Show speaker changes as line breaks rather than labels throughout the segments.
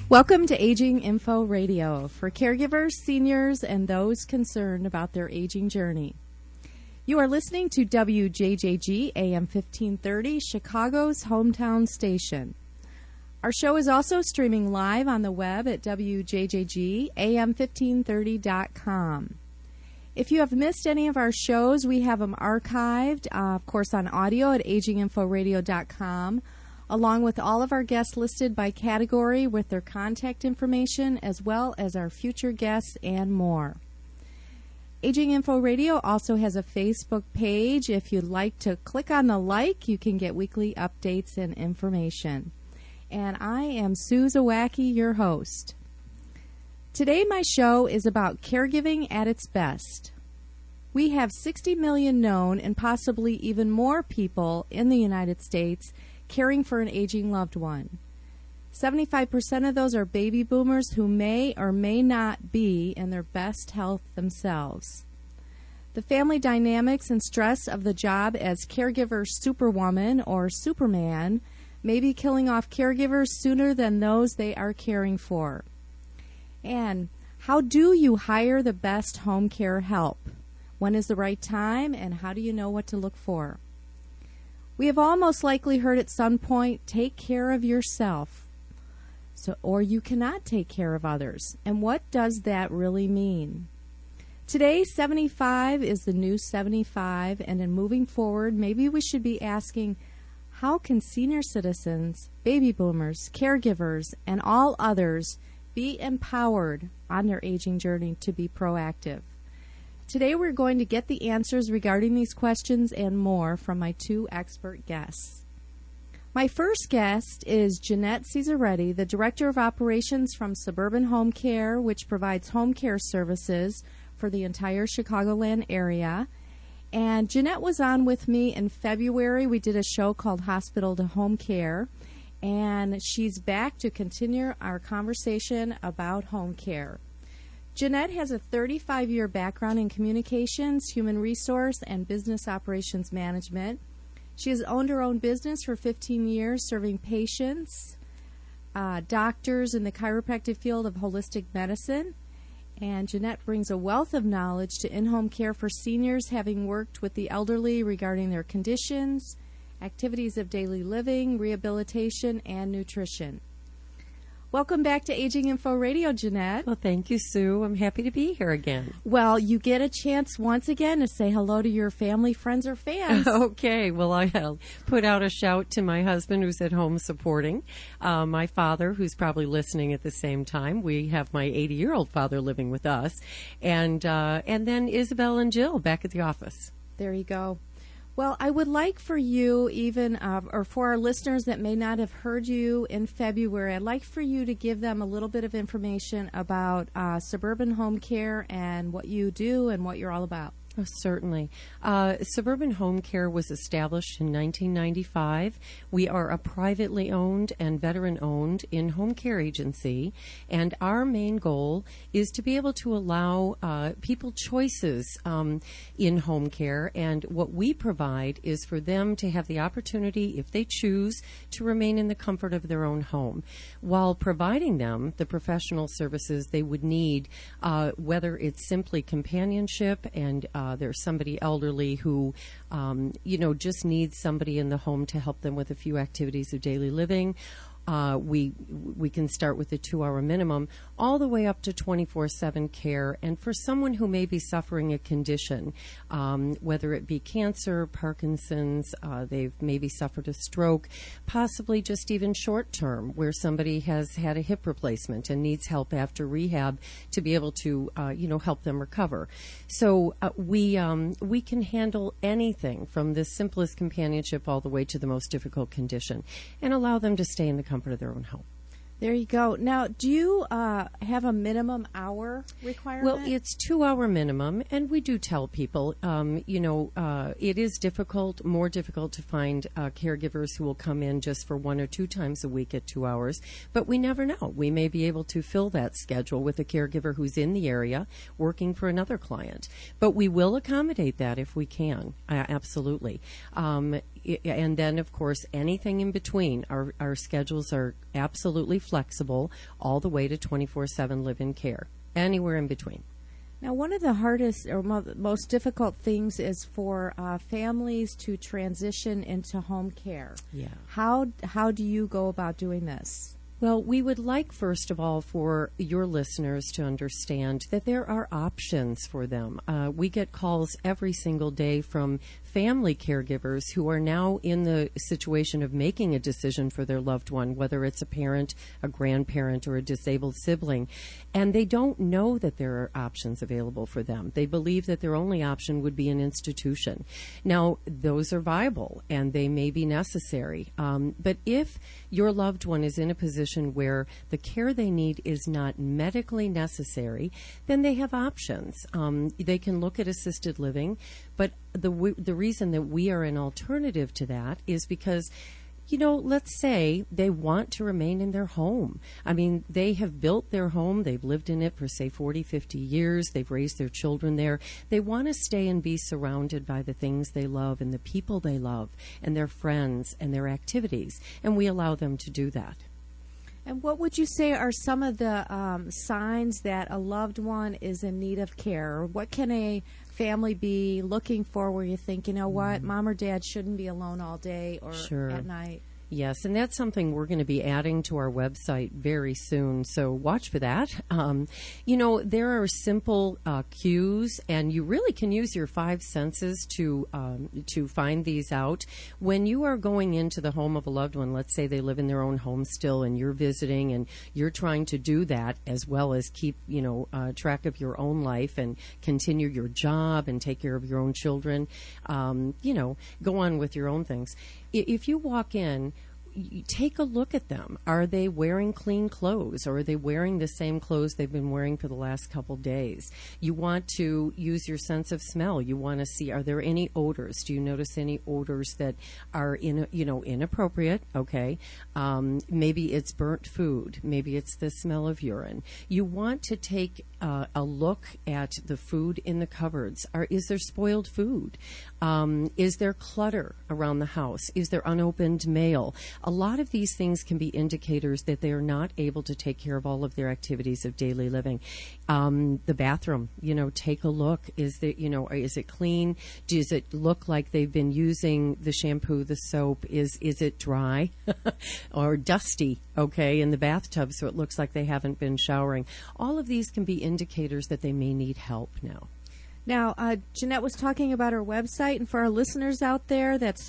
Welcome to Aging Info Radio for caregivers, seniors, and those concerned about their aging journey. You are listening to WJJG AM 1530, Chicago's hometown station. Our show is also streaming live on the web at WJJGAM1530.com. If you have missed any of our shows, we have them archived, of course, on audio at aginginforadio.com, along with all of our guests listed by category with their contact information, as well as our future guests and more. Aging Info Radio also has a Facebook page. If you'd like to click on the like, you can get weekly updates and information. And I am Sue Zawacki, your host. Today my show is about caregiving at its best. We have 60 million known and possibly even more people in the United States caring for an aging loved one. 75% of those are baby boomers who may or may not be in their best health themselves. The family dynamics and stress of the job as caregiver superwoman or superman may be killing off caregivers sooner than those they are caring for. And how do you hire the best home care help? When is the right time, and how do you know what to look for? We have all most likely heard at some point, take care of yourself, or you cannot take care of others. And what does that really mean? Today, 75 is the new 75, and in moving forward, maybe we should be asking, how can senior citizens, baby boomers, caregivers, and all others be empowered on their aging journey to be proactive? Today we're going to get the answers regarding these questions and more from my two expert guests. My first guest is Jeanette Cesaretti, the Director of Operations from Suburban Home Care, which provides home care services for the entire Chicagoland area. And Jeanette was on with me in February. We did a show called Hospital to Home Care, and she's back to continue our conversation about home care. Jeanette has a 35-year background in communications, human resource, and business operations management. She has owned her own business for 15 years, serving patients, doctors in the chiropractic field of holistic medicine. And Jeanette brings a wealth of knowledge to in-home care for seniors, having worked with the elderly regarding their conditions, activities of daily living, rehabilitation, and nutrition. Welcome back to Aging Info Radio, Jeanette.
Well, thank you, Sue. I'm happy to be here again.
Well, you get a chance once again to say hello to your family, friends, or fans.
Okay. Well, I'll put out a shout to my husband, who's at home supporting, my father, who's probably listening at the same time. We have my 80-year-old father living with us, and then Isabel and Jill back at the office.
There you go. Well, I would like for you or for our listeners that may not have heard you in February, I'd like for you to give them a little bit of information about Suburban Home Care and what you do and what you're all about.
Oh, certainly. Suburban Home Care was established in 1995. We are a privately owned and veteran-owned in-home care agency, and our main goal is to be able to allow people choices in home care, and what we provide is for them to have the opportunity, if they choose, to remain in the comfort of their own home, while providing them the professional services they would need, whether it's simply companionship and there's somebody elderly who, just needs somebody in the home to help them with a few activities of daily living. We can start with the 2-hour minimum all the way up to 24/7 care. And for someone who may be suffering a condition, whether it be cancer, Parkinson's, they've maybe suffered a stroke, possibly just even short term, where somebody has had a hip replacement and needs help after rehab to be able to, help them recover. So we can handle anything from the simplest companionship all the way to the most difficult condition and allow them to stay in the comfort of their own home.
There you go. Now, do you have a minimum hour requirement?
Well, it's 2-hour minimum, and we do tell people, it is difficult, more difficult to find caregivers who will come in just for 1 or 2 times a week at 2 hours, but we never know. We may be able to fill that schedule with a caregiver who's in the area working for another client, but we will accommodate that if we can, absolutely. and then, of course, anything in between. Our schedules are absolutely flexible all the way to 24/7 live-in care, anywhere in between.
Now, one of the hardest or most difficult things is for families to transition into home care.
Yeah.
How do you go about doing this?
Well, we would like, first of all, for your listeners to understand that there are options for them. We get calls every single day from family caregivers who are now in the situation of making a decision for their loved one, whether it's a parent, a grandparent, or a disabled sibling. And they don't know that there are options available for them. They believe that their only option would be an institution. Now, those are viable and they may be necessary. But if your loved one is in a position where the care they need is not medically necessary, then they have options. They can look at assisted living, but the reason that we are an alternative to that is because, let's say they want to remain in their home. I mean, they have built their home. They've lived in it for, say, 40, 50 years. They've raised their children there. They want to stay and be surrounded by the things they love and the people they love and their friends and their activities, and we allow them to do that.
And what would you say are some of the signs that a loved one is in need of care? What can a family be looking for where you think, what, mom or dad shouldn't be alone all day or at night?
Yes, and that's something we're going to be adding to our website very soon, so watch for that. There are simple cues, and you really can use your five senses to find these out. When you are going into the home of a loved one, let's say they live in their own home still, and you're visiting, and you're trying to do that as well as keep, track of your own life and continue your job and take care of your own children, go on with your own things. If you walk in, you take a look at them. Are they wearing clean clothes, or are they wearing the same clothes they've been wearing for the last couple days? You want to use your sense of smell. You want to see, are there any odors? Do you notice any odors that are inappropriate? Okay. Maybe it's burnt food. Maybe it's the smell of urine. You want to take a look at the food in the cupboards. Is there spoiled food? Is there clutter around the house? Is there unopened mail? A lot of these things can be indicators that they are not able to take care of all of their activities of daily living. The bathroom, take a look. Is it clean? Does it look like they've been using the shampoo, the soap? Is it dry or dusty? Okay, in the bathtub, so it looks like they haven't been showering. All of these can be indicators that they may need help now.
Now, Jeanette was talking about her website, and for our listeners out there, that's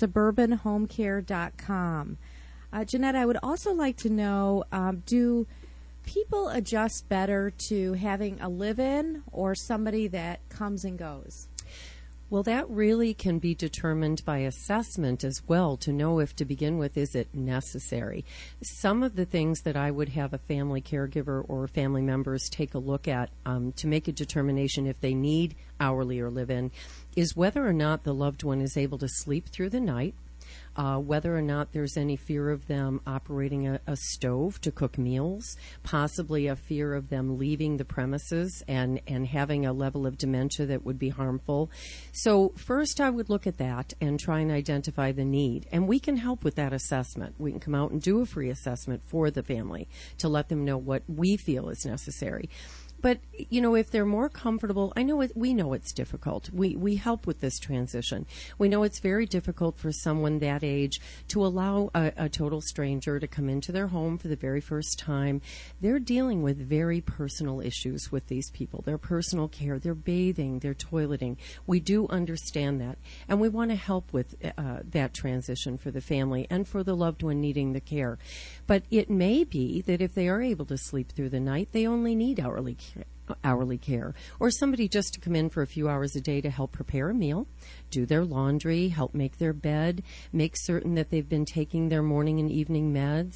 suburbanhomecare.com. Jeanette, I would also like to know, do people adjust better to having a live-in or somebody that comes and goes?
Well, that really can be determined by assessment as well, to know if, to begin with, is it necessary. Some of the things that I would have a family caregiver or family members take a look at to make a determination if they need hourly or live-in is whether or not the loved one is able to sleep through the night, whether or not there's any fear of them operating a stove to cook meals, possibly a fear of them leaving the premises and having a level of dementia that would be harmful. So first I would look at that and try and identify the need. And we can help with that assessment. We can come out and do a free assessment for the family to let them know what we feel is necessary. But, if they're more comfortable, we know it's difficult. We help with this transition. We know it's very difficult for someone that age to allow a total stranger to come into their home for the very first time. They're dealing with very personal issues with these people. Their personal care, their bathing, their toileting. We do understand that. And we want to help with that transition for the family and for the loved one needing the care. But it may be that if they are able to sleep through the night, they only need hourly care, or somebody just to come in for a few hours a day to help prepare a meal, do their laundry, help make their bed, make certain that they've been taking their morning and evening meds.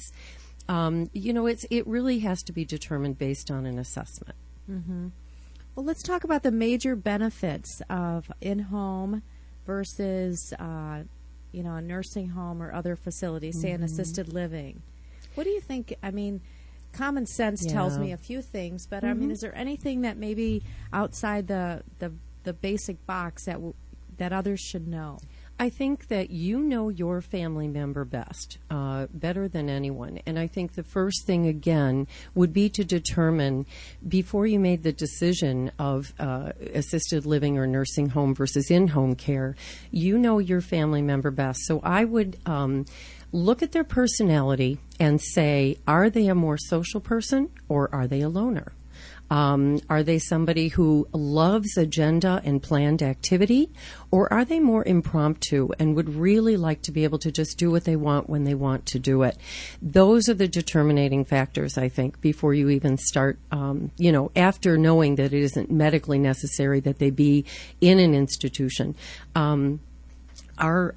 It really has to be determined based on an assessment.
Mm-hmm. Well, let's talk about the major benefits of in-home versus, a nursing home or other facilities, say an assisted living. What do you think? I mean, common sense tells me a few things, but is there anything that maybe outside the basic box that others should know?
I think that you know your family member best, better than anyone. And I think the first thing, again, would be to determine, before you made the decision of assisted living or nursing home versus in-home care, you know your family member best. So I would look at their personality and say, are they a more social person or are they a loner? Are they somebody who loves agenda and planned activity, or are they more impromptu and would really like to be able to just do what they want when they want to do it? Those are the determining factors, I think, before you even start, after knowing that it isn't medically necessary that they be in an institution. Our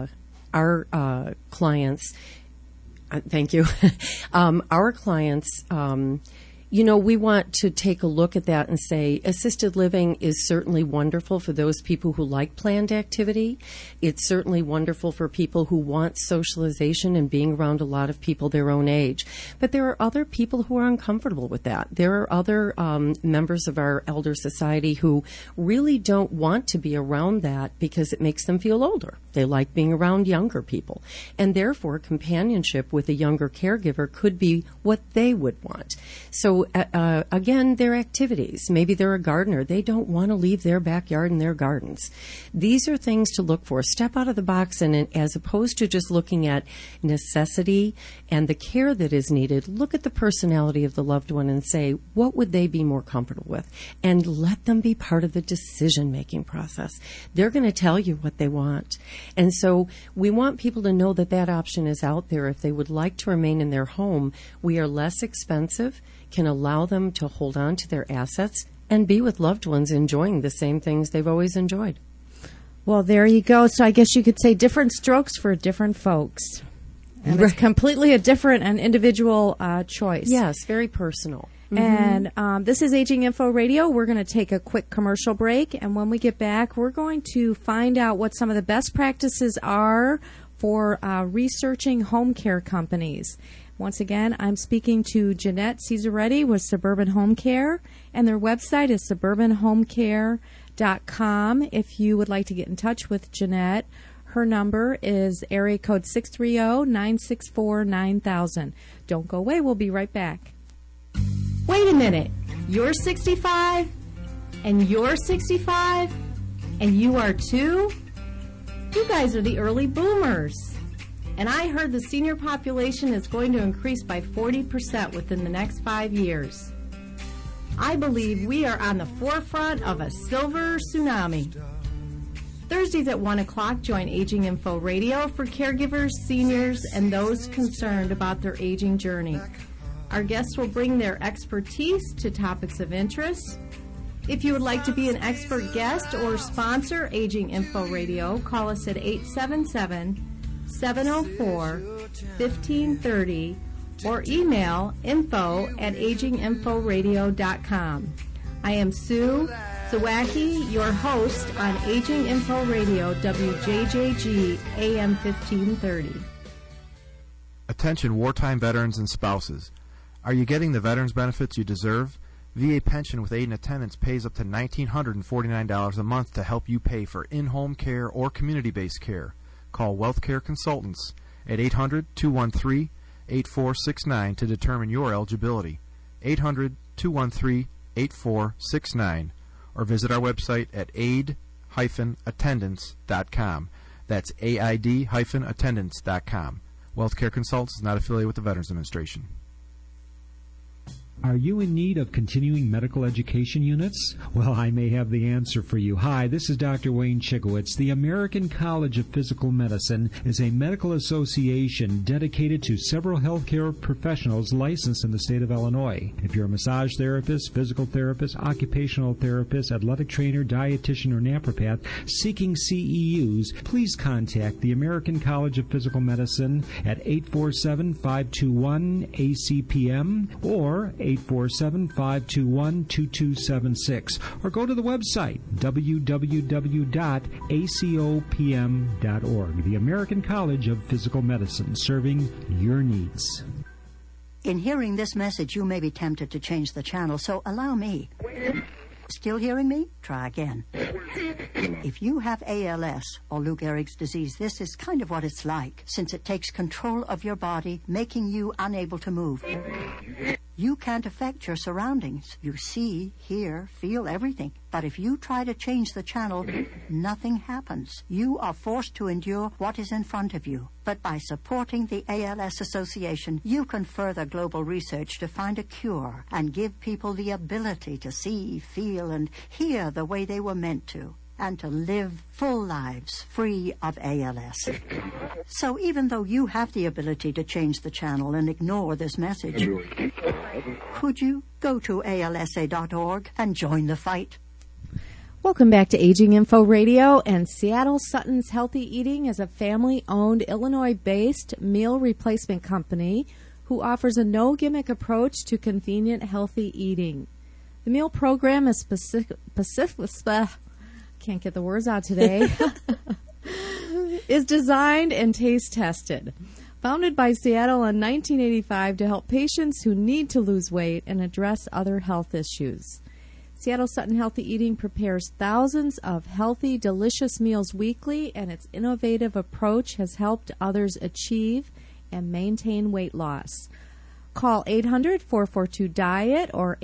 clients, thank you, our clients, we want to take a look at that and say assisted living is certainly wonderful for those people who like planned activity. It's certainly wonderful for people who want socialization and being around a lot of people their own age. But there are other people who are uncomfortable with that. There are other members of our elder society who really don't want to be around that because it makes them feel older. They like being around younger people. And therefore, companionship with a younger caregiver could be what they would want. So again, their activities. Maybe they're a gardener. They don't want to leave their backyard and their gardens. These are things to look for. Step out of the box, and as opposed to just looking at necessity and the care that is needed, look at the personality of the loved one and say, what would they be more comfortable with? And let them be part of the decision-making process. They're going to tell you what they want. And so we want people to know that that option is out there. If they would like to remain in their home, we are less expensive, can allow them to hold on to their assets and be with loved ones enjoying the same things they've always enjoyed.
Well, there you go. So I guess you could say different strokes for different folks. And it's completely a different and individual choice.
Yes, very personal.
Mm-hmm. And this is Aging Info Radio. We're going to take a quick commercial break. And when we get back, we're going to find out what some of the best practices are for researching home care companies. Once again, I'm speaking to Jeanette Cesaretti with Suburban Home Care, and their website is suburbanhomecare.com. If you would like to get in touch with Jeanette, her number is area code 630-964-9000. Don't go away. We'll be right back. Wait a minute. You're 65, and you're 65, and you are too? You guys are the early boomers. And I heard the senior population is going to increase by 40% within the next 5 years. I believe we are on the forefront of a silver tsunami. Thursdays at 1 o'clock, join Aging Info Radio for caregivers, seniors, and those concerned about their aging journey. Our guests will bring their expertise to topics of interest. If you would like to be an expert guest or sponsor Aging Info Radio, call us at 877-704-1530 or email info@aginginforadio.com. I am Sue Zawacki, your host on Aging Info Radio, WJJG AM 1530.
Attention wartime veterans and spouses. Are you getting the veterans benefits you deserve? VA Pension with Aid and Attendance pays up to $1,949 a month to help you pay for in-home care or community-based care. Call Wealth Care Consultants at 800-213-8469 to determine your eligibility. 800-213-8469. Or visit our website at aid-attendance.com. That's aid-attendance.com. Wealth Care Consultants is not affiliated with the Veterans Administration.
Are you in need of continuing medical education units? Well, I may have the answer for you. Hi, this is Dr. Wayne Chigowitz. The American College of Physical Medicine is a medical association dedicated to several healthcare professionals licensed in the state of Illinois. If you're a massage therapist, physical therapist, occupational therapist, athletic trainer, dietitian, or naturopath seeking CEUs, please contact the American College of Physical Medicine at 847-521-ACPM or 847-521-2276, or go to the website www.acopm.org. The American College of Physical Medicine, serving your needs.
In hearing this message, you may be tempted to change the channel, so allow me. Still hearing me? Try again. If you have ALS or Lou Gehrig's disease, this is kind of what it's like, since it takes control of your body, making you unable to move. You can't affect your surroundings. You see, hear, feel everything. But if you try to change the channel, nothing happens. You are forced to endure what is in front of you. But by supporting the ALS Association, you can further global research to find a cure and give people the ability to see, feel, and hear the way they were meant to, and to live full lives free of ALS. So even though you have the ability to change the channel and ignore this message, could you go to alsa.org and join the fight?
Welcome back to Aging Info Radio, and Seattle Sutton's Healthy Eating is a family-owned, Illinois-based meal replacement company who offers a no-gimmick approach to convenient, healthy eating. The meal program is can't get the words out today, is designed and taste tested. Founded by Seattle in 1985 to help patients who need to lose weight and address other health issues. Seattle Sutton Healthy Eating prepares thousands of healthy, delicious meals weekly, and its innovative approach has helped others achieve and maintain weight loss. Call 800-442-DIET or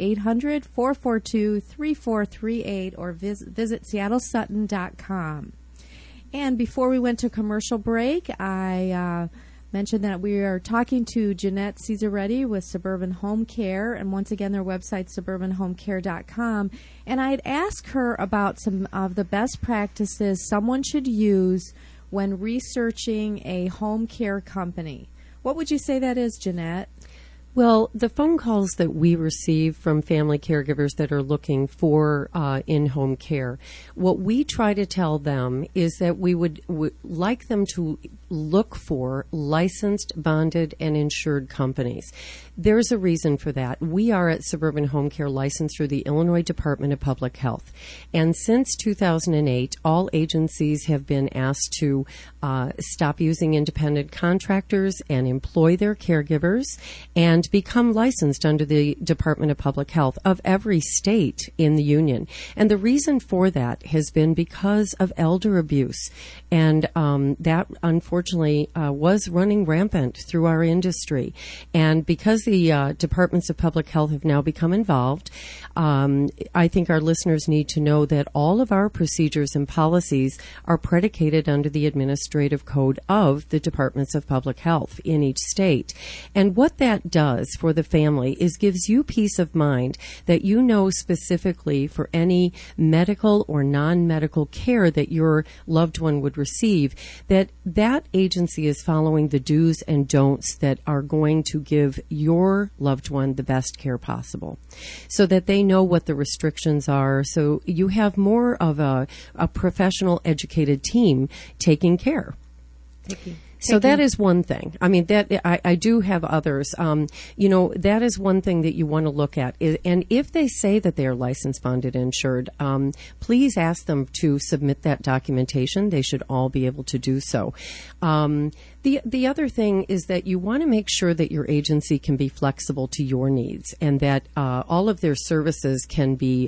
800-442-3438 or visit seattlesutton.com. And before we went to commercial break, I mentioned that we are talking to Jeanette Cesaretti with Suburban Home Care, and once again, their website, suburbanhomecare.com. And I'd ask her about some of the best practices someone should use when researching a home care company. What would you say that is, Jeanette?
Well, the phone calls that we receive from family caregivers that are looking for in-home care, what we try to tell them is that we would like them to look for licensed, bonded, and insured companies. There's a reason for that. We are at Suburban Home Care licensed through the Illinois Department of Public Health. And since 2008, all agencies have been asked to stop using independent contractors and employ their caregivers and become licensed under the Department of Public Health of every state in the union. And the reason for that has been because of elder abuse. And that, unfortunately, was running rampant through our industry. And because the departments of public health have now become involved, I think our listeners need to know that all of our procedures and policies are predicated under the administrative code of the departments of public health in each state. And what that does for the family is gives you peace of mind that you know specifically for any medical or non-medical care that your loved one would receive, that that agency is following the do's and don'ts that are going to give your loved one the best care possible, so that they know what the restrictions are, so you have more of a professional, educated team taking care. So that is one thing. I mean, that I do have others. That is one thing that you want to look at. And if they say that they are licensed, bonded, insured, please ask them to submit that documentation. They should all be able to do so. The other thing is that you want to make sure that your agency can be flexible to your needs, and that all of their services can be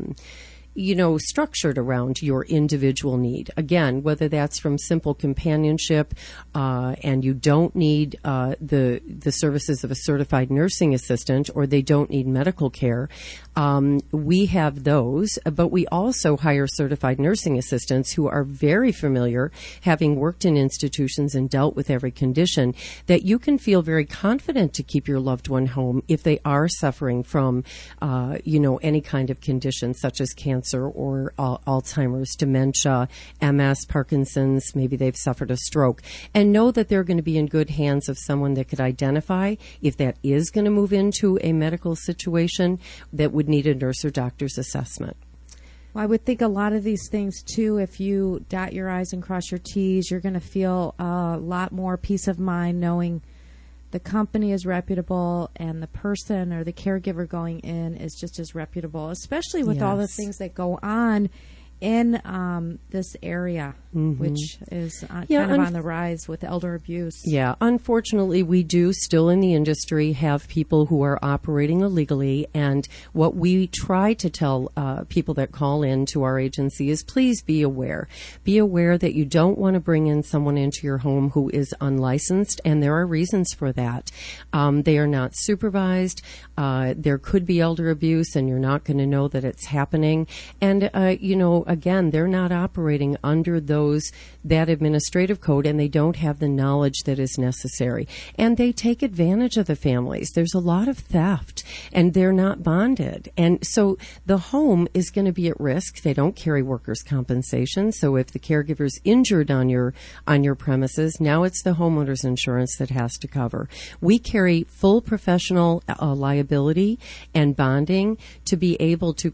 structured around your individual need. Again, whether that's from simple companionship, and you don't need the services of a certified nursing assistant, or they don't need medical care. We have those, but we also hire certified nursing assistants who are very familiar, having worked in institutions and dealt with every condition, that you can feel very confident to keep your loved one home if they are suffering from, any kind of condition such as cancer or Alzheimer's, dementia, MS, Parkinson's, maybe they've suffered a stroke, and know that they're going to be in good hands of someone that could identify if that is going to move into a medical situation that would need a nurse or doctor's assessment.
Well, I would think a lot of these things, too, if you dot your I's and cross your T's, you're going to feel a lot more peace of mind knowing the company is reputable and the person or the caregiver going in is just as reputable, especially with all the things that go on in this area, which is kind of on the rise with elder abuse.
Yeah, unfortunately, we do still in the industry have people who are operating illegally, and what we try to tell people that call in to our agency is please be aware. Be aware that you don't want to bring in someone into your home who is unlicensed, and there are reasons for that. They are not supervised. There could be elder abuse, and you're not going to know that it's happening. And, again, they're not operating under that administrative code, and they don't have the knowledge that is necessary. And they take advantage of the families. There's a lot of theft, and they're not bonded. And so the home is going to be at risk. They don't carry workers' compensation. So if the caregiver's injured on your premises, now it's the homeowner's insurance that has to cover. We carry full professional liability and bonding to be able to,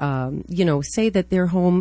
say that their home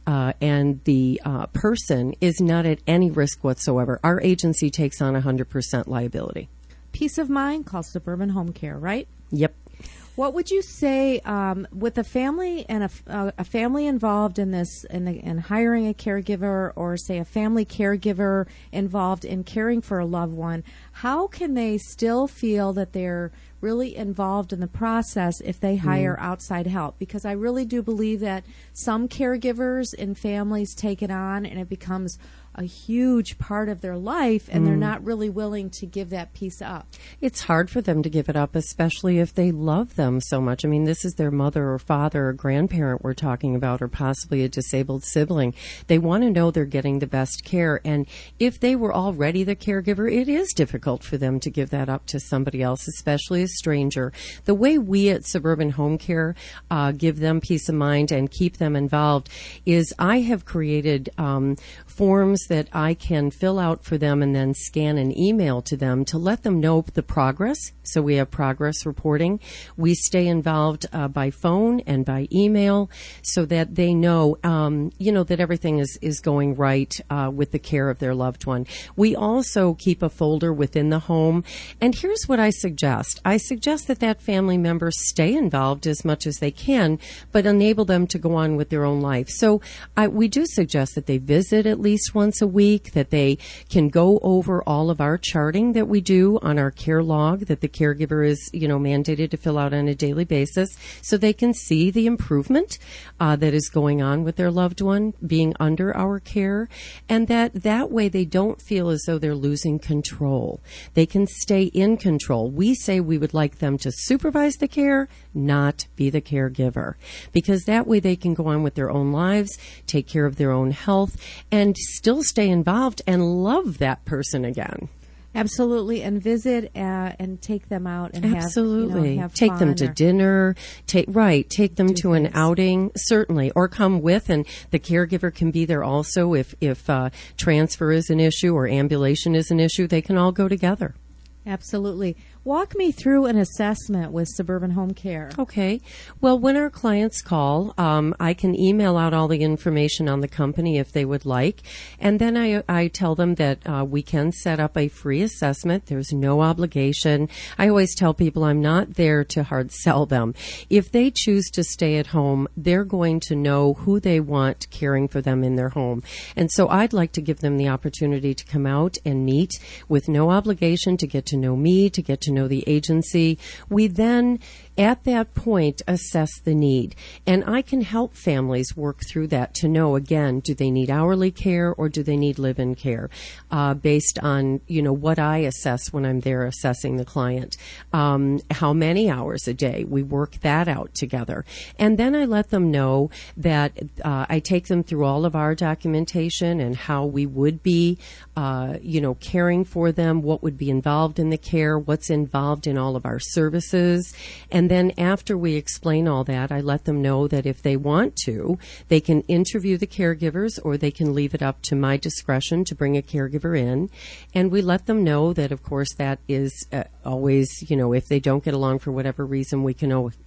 and the person is not at any risk whatsoever. Our agency takes on 100% liability.
Peace of mind, call Suburban Home Care, right?
Yep.
What would you say with a family and a family involved in this, in hiring a caregiver, or say a family caregiver involved in caring for a loved one? How can they still feel that they're really involved in the process if they hire outside help? Because I really do believe that some caregivers and families take it on, and it becomes a huge part of their life, and they're not really willing to give that piece up.
It's hard for them to give it up, especially if they love them so much. I mean, this is their mother or father or grandparent we're talking about, or possibly a disabled sibling. They want to know they're getting the best care, and if they were already the caregiver, it is difficult for them to give that up to somebody else, especially a stranger. The way we at Suburban Home Care give them peace of mind and keep them involved is I have created forms that I can fill out for them and then scan and email to them to let them know the progress. So we have progress reporting. We stay involved by phone and by email so that they know, that everything is going right with the care of their loved one. We also keep a folder within the home. And here's what I suggest. I suggest that family member stay involved as much as they can, but enable them to go on with their own life. So we do suggest that they visit at least once a week, that they can go over all of our charting that we do on our care log that the caregiver is, mandated to fill out on a daily basis, so they can see the improvement that is going on with their loved one being under our care, and that way they don't feel as though they're losing control. They can stay in control. We say we would like them to supervise the care, not be the caregiver, because that way they can go on with their own lives, take care of their own health, and still stay involved and love that person again.
Absolutely, and visit and take them out and
absolutely
have
take
fun
them to dinner. Take them to an outing, certainly, or come with, and the caregiver can be there also if transfer is an issue or ambulation is an issue. They can all go together.
Absolutely. Walk me through an assessment with Suburban Home Care.
Okay. Well, when our clients call, I can email out all the information on the company if they would like. And then I tell them that we can set up a free assessment. There's no obligation. I always tell people I'm not there to hard sell them. If they choose to stay at home, they're going to know who they want caring for them in their home. And so I'd like to give them the opportunity to come out and meet with no obligation, to get to know me, to get to know the agency. We then, at that point, assess the need. And I can help families work through that to know, again, do they need hourly care or do they need live-in care, based on, what I assess when I'm there assessing the client. How many hours a day? We work that out together. And then I let them know that I take them through all of our documentation and how we would be, caring for them, what would be involved in the care, what's involved in all of our services. And then after we explain all that, I let them know that if they want to, they can interview the caregivers, or they can leave it up to my discretion to bring a caregiver in. And we let them know that, of course, that is always, if they don't get along for whatever reason, we can always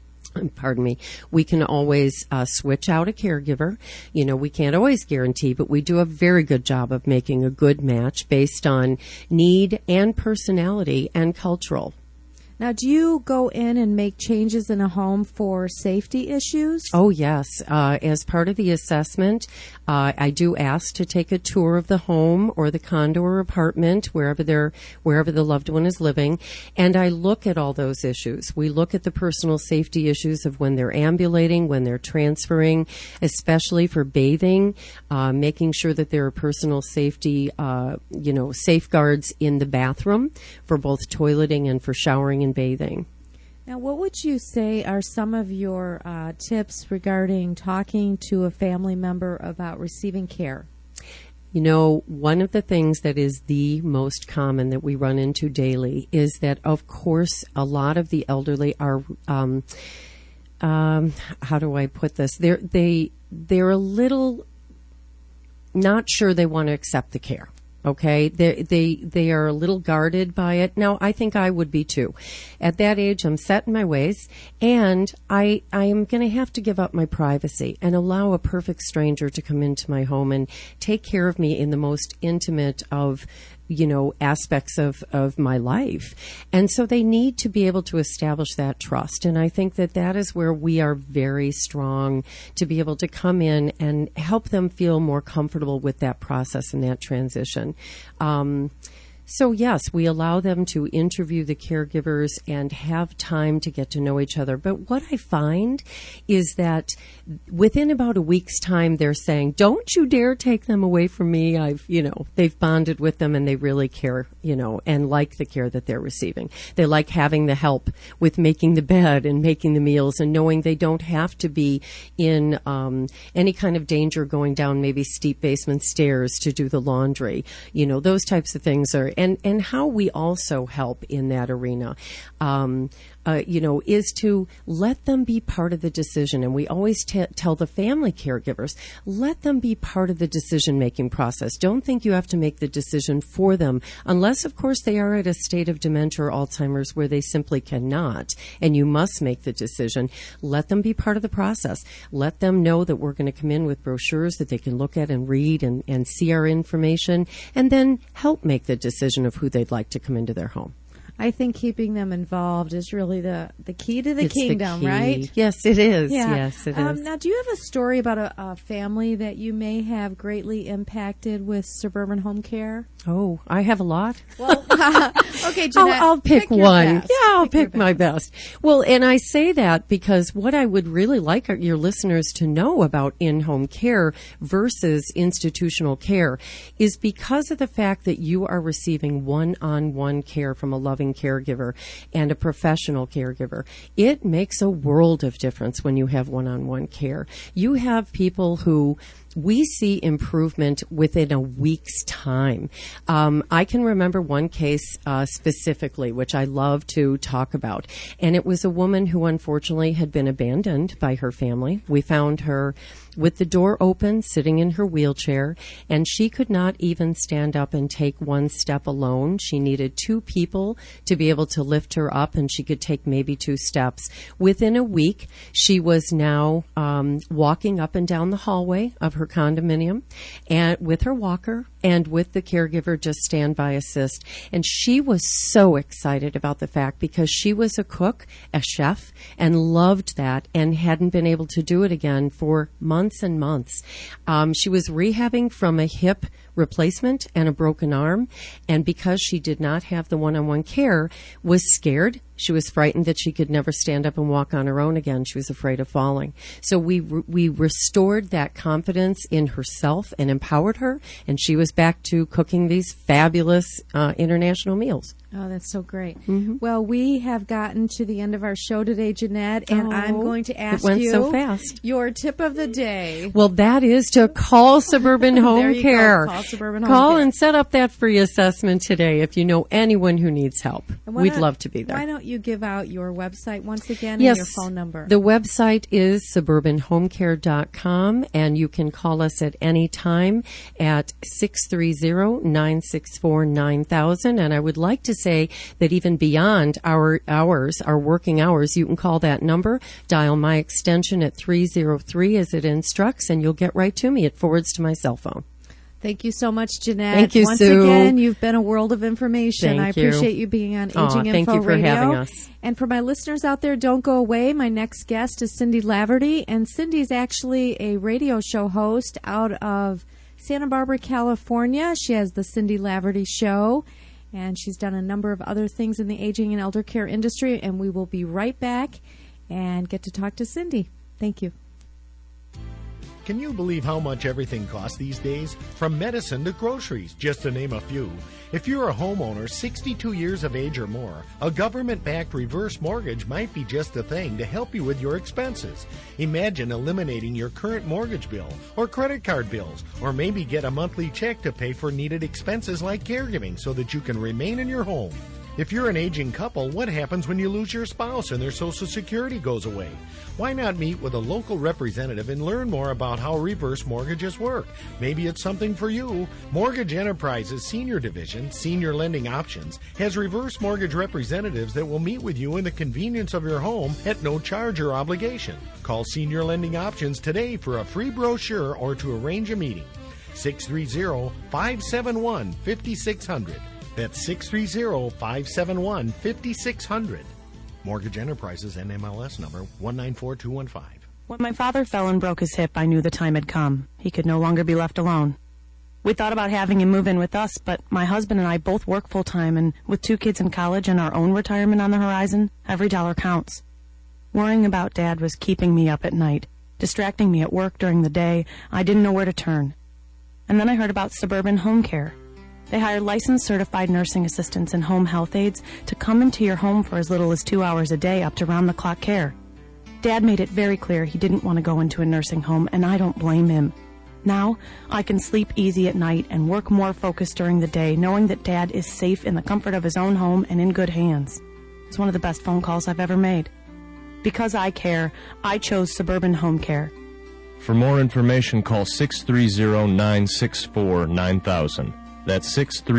we can always switch out a caregiver. We can't always guarantee, but we do a very good job of making a good match based on need and personality and cultural.
Now, do you go in and make changes in a home for safety issues?
Oh, yes. As part of the assessment, I do ask to take a tour of the home or the condo or apartment, wherever the loved one is living, and I look at all those issues. We look at the personal safety issues of when they're ambulating, when they're transferring, especially for bathing, making sure that there are personal safety, safeguards in the bathroom for both toileting and for showering and bathing.
Now, what would you say are some of your tips regarding talking to a family member about receiving care?
You know, one of the things that is the most common that we run into daily is that, of course, a lot of the elderly are, how do I put this? They're a little not sure they want to accept the care. Okay, they are a little guarded by it. Now, I think I would be too. At that age, I'm set in my ways, and I am going to have to give up my privacy and allow a perfect stranger to come into my home and take care of me in the most intimate of aspects of my life. And so they need to be able to establish that trust. And I think that is where we are very strong, to be able to come in and help them feel more comfortable with that process and that transition. So yes, we allow them to interview the caregivers and have time to get to know each other. But what I find is that within about a week's time, they're saying, "Don't you dare take them away from me." They've bonded with them and they really care, and like the care that they're receiving. They like having the help with making the bed and making the meals and knowing they don't have to be in any kind of danger going down maybe steep basement stairs to do the laundry. Those types of things are. And how we also help in that arena, is to let them be part of the decision. And we always tell the family caregivers, let them be part of the decision-making process. Don't think you have to make the decision for them, unless, of course, they are at a state of dementia or Alzheimer's where they simply cannot, and you must make the decision. Let them be part of the process. Let them know that we're going to come in with brochures that they can look at and read and see our information, and then help make the decision of who they'd like to come into their home.
I think keeping them involved is really the key to the kingdom, right?
Yes, it is.
Yeah.
Yes, it is.
Now, do you have a story about a family that you may have greatly impacted with Suburban Home Care?
Oh, I have a lot.
Well, okay, Jeanette,
I'll pick one.
Best.
Yeah, I'll pick my best. Well, and I say that because what I would really like your listeners to know about in-home care versus institutional care is because of the fact that you are receiving one-on-one care from a loving caregiver and a professional caregiver. It makes a world of difference when you have one-on-one care. You have people who we see improvement within a week's time. I can remember one case specifically, which I love to talk about. And it was a woman who unfortunately had been abandoned by her family. We found her with the door open, sitting in her wheelchair, and she could not even stand up and take one step alone. She needed two people to be able to lift her up, and she could take maybe 2 steps. Within a week, she was now walking up and down the hallway of her condominium and with her walker and with the caregiver just standby assist. And she was so excited about the fact because she was a cook, a chef, and loved that and hadn't been able to do it again for months and months. She was rehabbing from a hip replacement and a broken arm, and because she did not have the one-on-one care, was scared. She was frightened that she could never stand up and walk on her own again. She was afraid of falling. So we restored that confidence in herself and empowered her, and she was back to cooking these fabulous international meals.
Oh, that's so great.
Mm-hmm.
Well, we have gotten to the end of our show today, Jeanette, and I'm going to ask
it went
you
so fast.
Your tip of the day.
Well, that is to call Suburban Home Care.
Call Suburban Home
Call
Care.
and set up that free assessment today if you know anyone who needs help. We'd love to be there.
Why don't you give out your website once again
Yes,
and your phone number?
The website is suburbanhomecare.com, and you can call us at any time at 630-964-9000. And I would like to say that even beyond our hours, our working hours, you can call that number, dial my extension at 303 as it instructs, and you'll get right to me. It forwards to my cell phone.
Thank you so much, Jeanette.
Thank you,
Once
Sue.
again, you've been a world of information.
Thank
I
you.
appreciate you being on Aging Info
thank you for
Radio.
having us.
And for my listeners out there, don't go away. My next guest is Cindy Laverty, and Cindy's actually a radio show host out of Santa Barbara, California. She has the Cindy Laverty Show, and she's done a number of other things in the aging and elder care industry, and we will be right back and get to talk to Cindy. Thank you.
Can you believe how much everything costs these days? From medicine to groceries, just to name a few. If you're a homeowner 62 years of age or more, a government-backed reverse mortgage might be just the thing to help you with your expenses. Imagine eliminating your current mortgage bill or credit card bills, or maybe get a monthly check to pay for needed expenses like caregiving so that you can remain in your home. If you're an aging couple, what happens when you lose your spouse and their Social Security goes away? Why not meet with a local representative and learn more about how reverse mortgages work? Maybe it's something for you. Mortgage Enterprises Senior Division, Senior Lending Options, has reverse mortgage representatives that will meet with you in the convenience of your home at no charge or obligation. Call Senior Lending Options today for a free brochure or to arrange a meeting. 630-571-5600. That's 630-571-5600. Mortgage Enterprises, NMLS number 194215.
When my father fell and broke his hip, I knew the time had come. He could no longer be left alone. We thought about having him move in with us, but my husband and I both work full-time, and with 2 kids in college and our own retirement on the horizon, every dollar counts. Worrying about Dad was keeping me up at night, distracting me at work during the day. I didn't know where to turn. And then I heard about Suburban Home Care. They hire licensed certified nursing assistants and home health aides to come into your home for as little as 2 hours a day up to round-the-clock care. Dad made it very clear he didn't want to go into a nursing home, and I don't blame him. Now, I can sleep easy at night and work more focused during the day, knowing that Dad is safe in the comfort of his own home and in good hands. It's one of the best phone calls I've ever made. Because I care, I chose Suburban Home Care.
For more information, call 630-964-9000. That's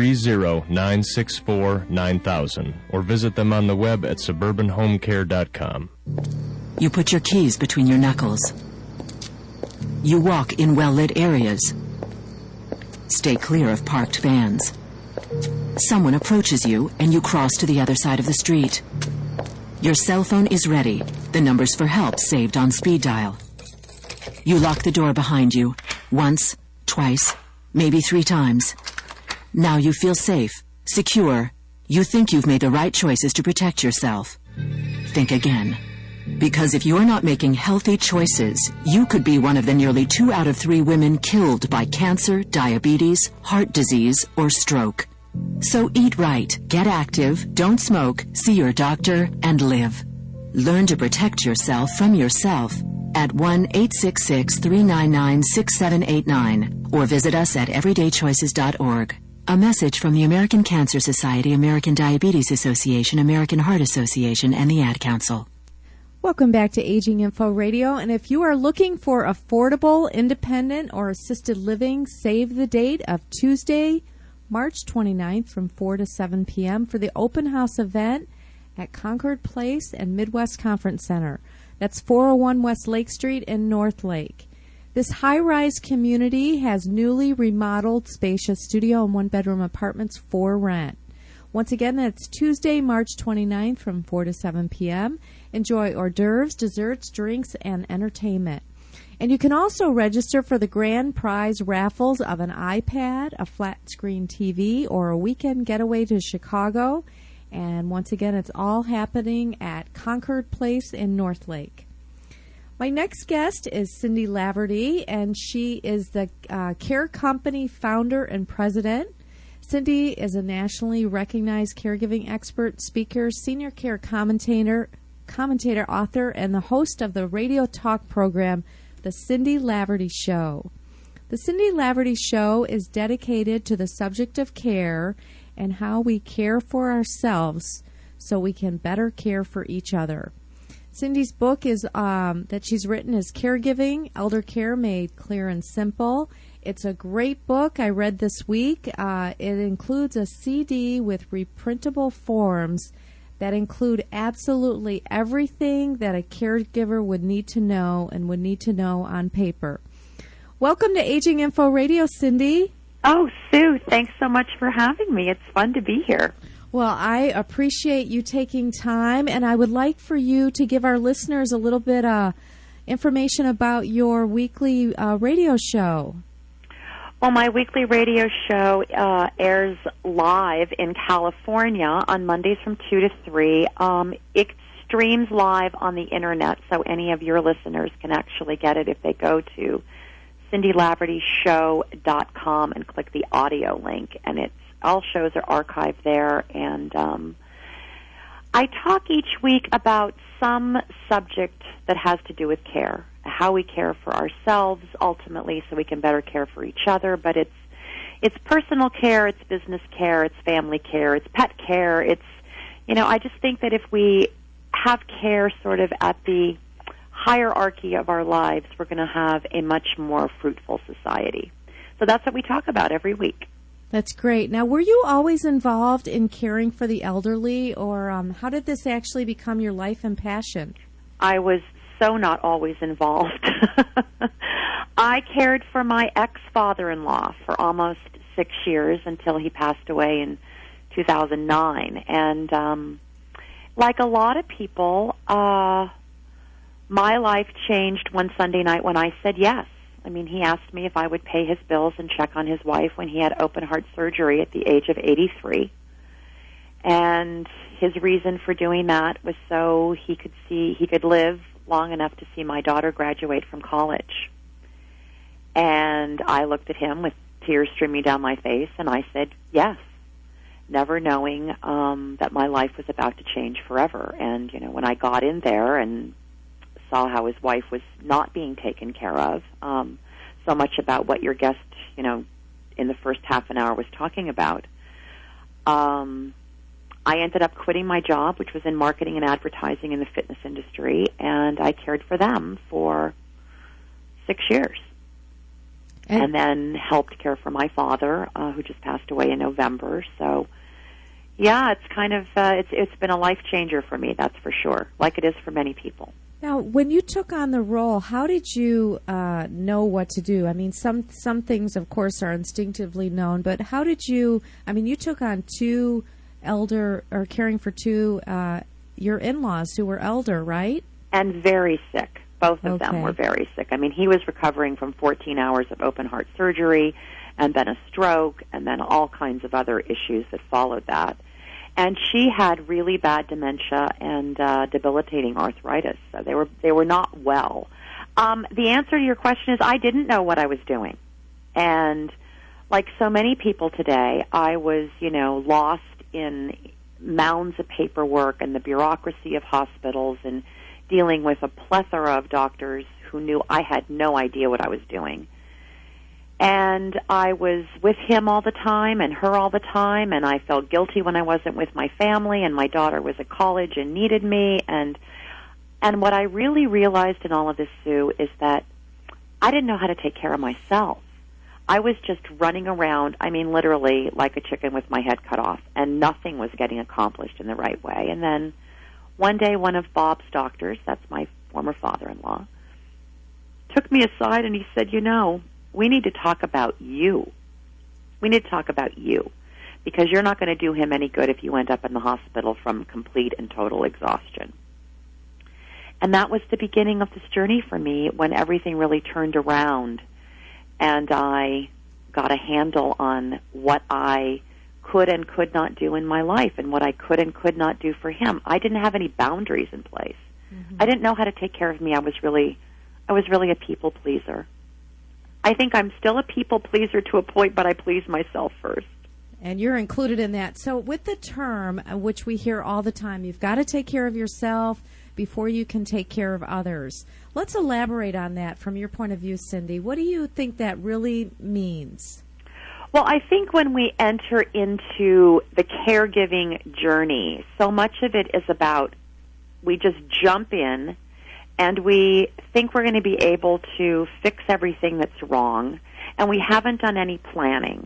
630-964-9000. Or visit them on the web at suburbanhomecare.com.
You put your keys between your knuckles. You walk in well-lit areas. Stay clear of parked vans. Someone approaches you and you cross to the other side of the street. Your cell phone is ready. The numbers for help saved on speed dial. You lock the door behind you. Once, twice, maybe 3 times. Now you feel safe, secure. You think you've made the right choices to protect yourself. Think again. Because if you're not making healthy choices, you could be one of the nearly 2 out of 3 women killed by cancer, diabetes, heart disease, or stroke. So eat right, get active, don't smoke, see your doctor, and live. Learn to protect yourself from yourself at 1-866-399-6789 or visit us at everydaychoices.org. A message from the American Cancer Society, American Diabetes Association, American Heart Association, and the Ad Council.
Welcome back to Aging Info Radio, and if you are looking for affordable, independent, or assisted living, save the date of Tuesday, March 29th from 4 to 7 p.m. for the open house event at Concord Place and Midwest Conference Center. That's 401 West Lake Street in North Lake. This high-rise community has newly remodeled spacious studio and 1-bedroom apartments for rent. Once again, that's Tuesday, March 29th from 4 to 7 p.m. Enjoy hors d'oeuvres, desserts, drinks, and entertainment. And you can also register for the grand prize raffles of an iPad, a flat-screen TV, or a weekend getaway to Chicago. And once again, it's all happening at Concord Place in North Lake. My next guest is Cindy Laverty, and she is the Care Company founder and president. Cindy is a nationally recognized caregiving expert, speaker, senior care commentator, author, and the host of the radio talk program, The Cindy Laverty Show. The Cindy Laverty Show is dedicated to the subject of care and how we care for ourselves so we can better care for each other. Cindy's book is that she's written is Caregiving, Elder Care Made Clear and Simple. It's a great book I read this week. It includes a CD with reprintable forms that include absolutely everything that a caregiver would need to know and would need to know on paper. Welcome to Aging Info Radio, Cindy.
Oh, Sue, thanks so much for having me. It's fun to be here.
Well, I appreciate you taking time, and I would like for you to give our listeners a little bit of information about your weekly radio show.
Well, my weekly radio show airs live in California on Mondays from 2 to 3. It streams live on the Internet, so any of your listeners can actually get it if they go to CindyLavertyShow.com and click the audio link, and all shows are archived there. And I talk each week about some subject that has to do with care, how we care for ourselves ultimately so we can better care for each other, but it's personal care, it's business care, it's family care, it's pet care. I just think that if we have care sort of at the hierarchy of our lives, we're going to have a much more fruitful society. So that's what we talk about every week.
That's great. Now, were you always involved in caring for the elderly, or how did this actually become your life and passion?
I was so not always involved. I cared for my ex-father-in-law for almost 6 years until he passed away in 2009. And like a lot of people, my life changed one Sunday night when I said yes. I mean, he asked me if I would pay his bills and check on his wife when he had open heart surgery at the age of 83. And his reason for doing that was so he could live long enough to see my daughter graduate from college. And I looked at him with tears streaming down my face, and I said yes, never knowing that my life was about to change forever. And, when I got in there and saw how his wife was not being taken care of, so much about what your guest, in the first half an hour was talking about, I ended up quitting my job, which was in marketing and advertising in the fitness industry, and I cared for them for 6 years. And then helped care for my father, who just passed away in November. So, yeah, it's kind of, it's been a life changer for me, that's for sure, like it is for many people.
Now, when you took on the role, how did you know what to do? I mean, some things, of course, are instinctively known, but how did you, you took on caring for two, your in-laws who were elder, right?
And very sick. Both of them were very sick. I mean, he was recovering from 14 hours of open heart surgery and then a stroke and then all kinds of other issues that followed that. And she had really bad dementia and debilitating arthritis. So they were not well. The answer to your question is I didn't know what I was doing. And like so many people today, I was, lost in mounds of paperwork and the bureaucracy of hospitals and dealing with a plethora of doctors who knew I had no idea what I was doing. And I was with him all the time and her all the time, and I felt guilty when I wasn't with my family, and my daughter was at college and needed me. And what I really realized in all of this, Sue, is that I didn't know how to take care of myself. I was just running around, literally like a chicken with my head cut off, and nothing was getting accomplished in the right way. And then one day, one of Bob's doctors, that's my former father-in-law, took me aside and he said, we need to talk about you. We need to talk about you because you're not going to do him any good if you end up in the hospital from complete and total exhaustion. And that was the beginning of this journey for me when everything really turned around and I got a handle on what I could and could not do in my life and what I could and could not do for him. I didn't have any boundaries in place. Mm-hmm. I didn't know how to take care of me. I was really a people pleaser. I think I'm still a people pleaser to a point, but I please myself first.
And you're included in that. So with the term, which we hear all the time, you've got to take care of yourself before you can take care of others. Let's elaborate on that from your point of view, Cindy. What do you think that really means?
Well, I think when we enter into the caregiving journey, so much of it is about we just jump in and we think we're going to be able to fix everything that's wrong, and we haven't done any planning.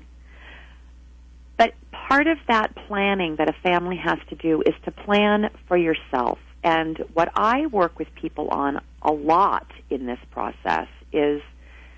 But part of that planning that a family has to do is to plan for yourself. And what I work with people on a lot in this process is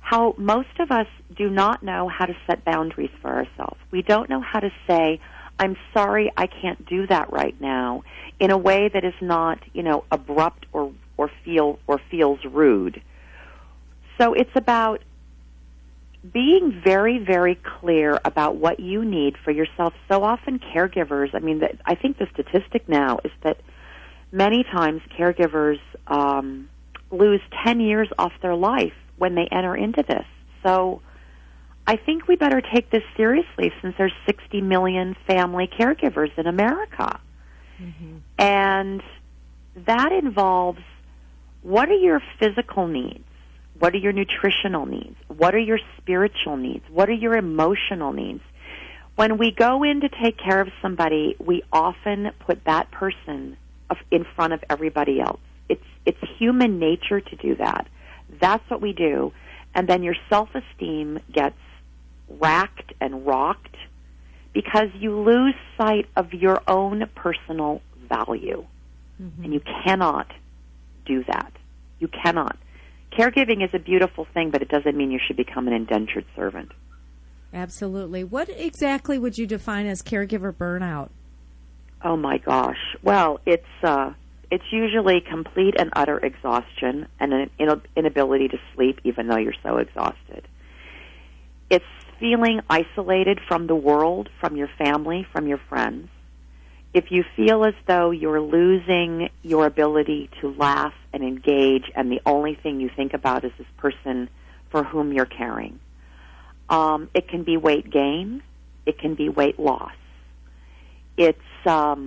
how most of us do not know how to set boundaries for ourselves. We don't know how to say, I'm sorry, I can't do that right now, in a way that is not, abrupt or feels rude. So it's about being very, very clear about what you need for yourself. So often caregivers, I think the statistic now is that many times caregivers lose 10 years off their life when they enter into this. So I think we better take this seriously, since there's 60 million family caregivers in America. Mm-hmm. And that involves, what are your physical needs? What are your nutritional needs? What are your spiritual needs? What are your emotional needs? When we go in to take care of somebody, we often put that person in front of everybody else. It's human nature to do that. That's what we do. And then your self-esteem gets racked and rocked because you lose sight of your own personal value. Mm-hmm. And you cannot do that. You cannot. Caregiving is a beautiful thing, but it doesn't mean you should become an indentured servant.
Absolutely. What exactly would you define as caregiver burnout?
Oh, my gosh. Well, it's usually complete and utter exhaustion and an inability to sleep even though you're so exhausted. It's feeling isolated from the world, from your family, from your friends. If you feel as though you're losing your ability to laugh and engage and the only thing you think about is this person for whom you're caring. It can be weight gain. It can be weight loss. It's a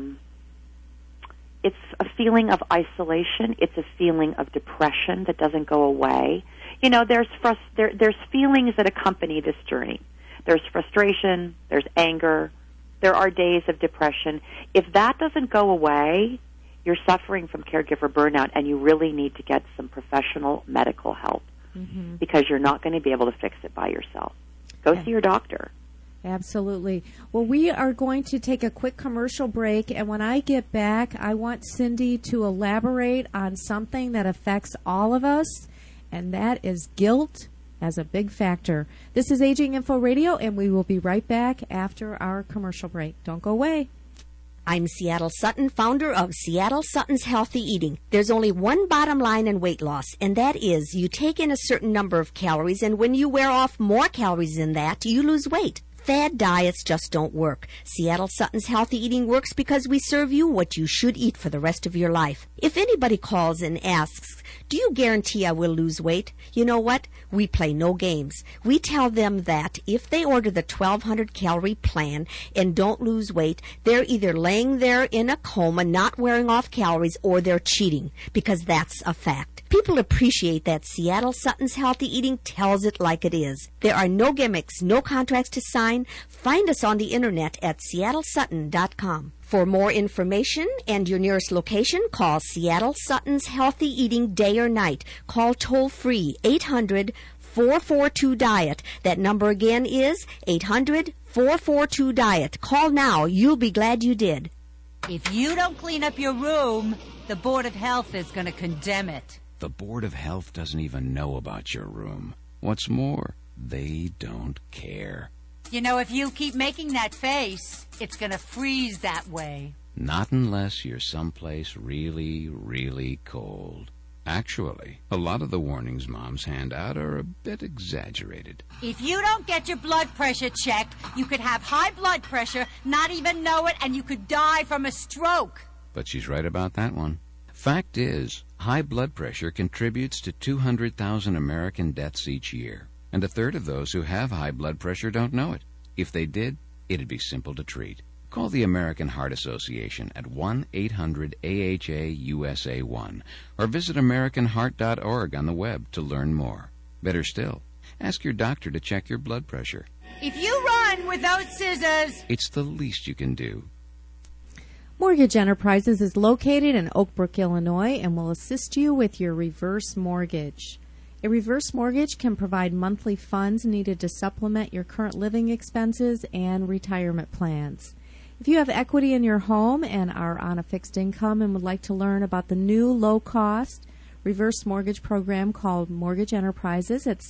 feeling of isolation. It's a feeling of depression that doesn't go away. There's feelings that accompany this journey. There's frustration. There's anger. There are days of depression. If that doesn't go away, you're suffering from caregiver burnout, and you really need to get some professional medical help, mm-hmm. because you're not going to be able to fix it by yourself. Go see your doctor.
Absolutely. Well, we are going to take a quick commercial break, and when I get back, I want Cindy to elaborate on something that affects all of us, and that is guilt as a big factor. This is Aging Info Radio, and we will be right back after our commercial break. Don't go away.
I'm Seattle Sutton, founder of Seattle Sutton's Healthy Eating. There's only one bottom line in weight loss, and that is you take in a certain number of calories, and when you wear off more calories than that, you lose weight. Fad diets just don't work. Seattle Sutton's Healthy Eating works because we serve you what you should eat for the rest of your life. If anybody calls and asks, do you guarantee I will lose weight? You know what? We play no games. We tell them that if they order the 1,200 calorie plan and don't lose weight, they're either laying there in a coma not wearing off calories, or they're cheating, because that's a fact. People appreciate that Seattle Sutton's Healthy Eating tells it like it is. There are no gimmicks, no contracts to sign. Find us on the internet at seattlesutton.com. For more information and your nearest location, call Seattle Sutton's Healthy Eating day or night. Call toll-free 800-442-DIET. That number again is 800-442-DIET. Call now. You'll be glad you did.
If you don't clean up your room, the Board of Health is going to condemn it.
The Board of Health doesn't even know about your room. What's more, they don't care.
If you keep making that face, it's going to freeze that way.
Not unless you're someplace really, really cold. Actually, a lot of the warnings moms hand out are a bit exaggerated.
If you don't get your blood pressure checked, you could have high blood pressure, not even know it, and you could die from a stroke.
But she's right about that one. Fact is, high blood pressure contributes to 200,000 American deaths each year. And a third of those who have high blood pressure don't know it. If they did, it'd be simple to treat. Call the American Heart Association at 1-800-AHA-USA1 or visit AmericanHeart.org on the web to learn more. Better still, ask your doctor to check your blood pressure.
If you run with those scissors,
it's the least you can do.
Mortgage Enterprises is located in Oak Brook, Illinois, and will assist you with your reverse mortgage. A reverse mortgage can provide monthly funds needed to supplement your current living expenses and retirement plans. If you have equity in your home and are on a fixed income and would like to learn about the new low-cost reverse mortgage program called Mortgage Enterprises at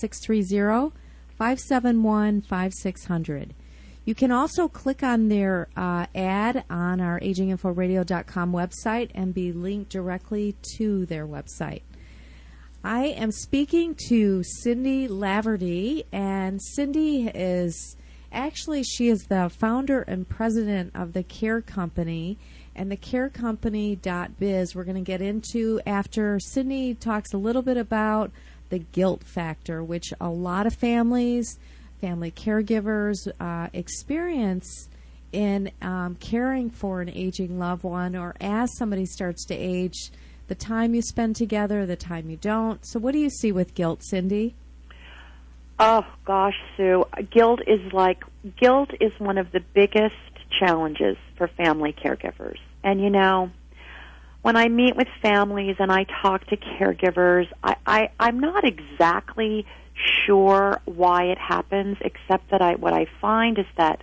630-571-5600. You can also click on their ad on our aginginforadio.com website and be linked directly to their website. I am speaking to Cindy Laverty, and Cindy is she is the founder and president of the Care Company, and the carecompany.biz we're going to get into after Cindy talks a little bit about the guilt factor, which a lot of family caregivers experience in caring for an aging loved one, or as somebody starts to age, the time you spend together, the time you don't. So what do you see with guilt, Cindy?
Oh, gosh, Sue. Guilt is one of the biggest challenges for family caregivers. And, you know, when I meet with families and I talk to caregivers, I'm not exactly sure why it happens, except that what I find is that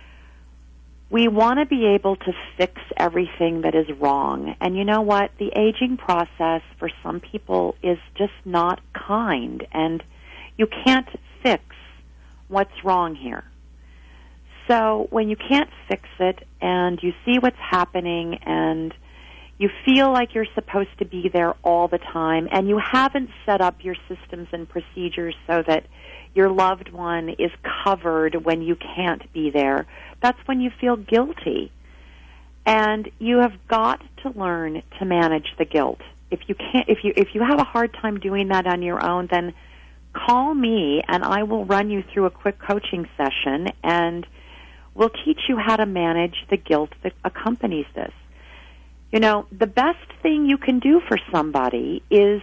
we want to be able to fix everything that is wrong. And you know what? The aging process for some people is just not kind, and you can't fix what's wrong here. So when you can't fix it and you see what's happening and you feel like you're supposed to be there all the time, and you haven't set up your systems and procedures so that your loved one is covered when you can't be there, that's when you feel guilty. And you have got to learn to manage the guilt. If you have a hard time doing that on your own, then call me and I will run you through a quick coaching session, and we'll teach you how to manage the guilt that accompanies this. You know, the best thing you can do for somebody is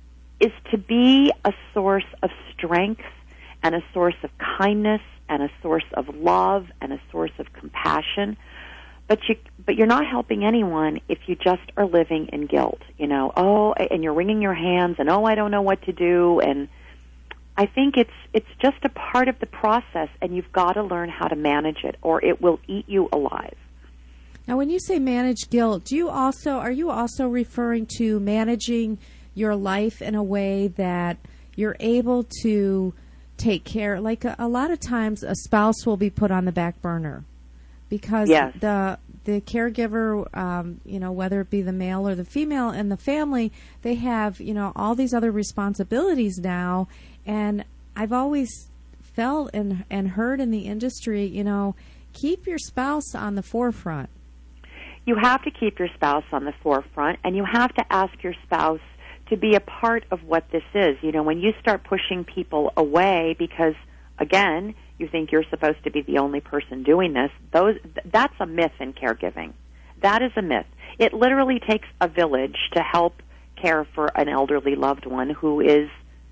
to be a source of strength and a source of kindness and a source of love and a source of compassion. But you're not helping anyone if you just are living in guilt, you know. Oh, and you're wringing your hands and, oh, I don't know what to do. And I think it's just a part of the process, and you've got to learn how to manage it, or it will eat you alive.
Now, when you say manage guilt, are you also referring to managing your life in a way that you're able to take care? Like a lot of times, a spouse will be put on the back burner because
yes.
the caregiver, whether it be the male or the female in the family, they have all these other responsibilities now. And I've always felt and heard in the industry, keep your spouse on the forefront.
You have to keep your spouse on the forefront, and you have to ask your spouse to be a part of what this is. When you start pushing people away because, again, you think you're supposed to be the only person doing this, that's a myth in caregiving. That is a myth. It literally takes a village to help care for an elderly loved one who is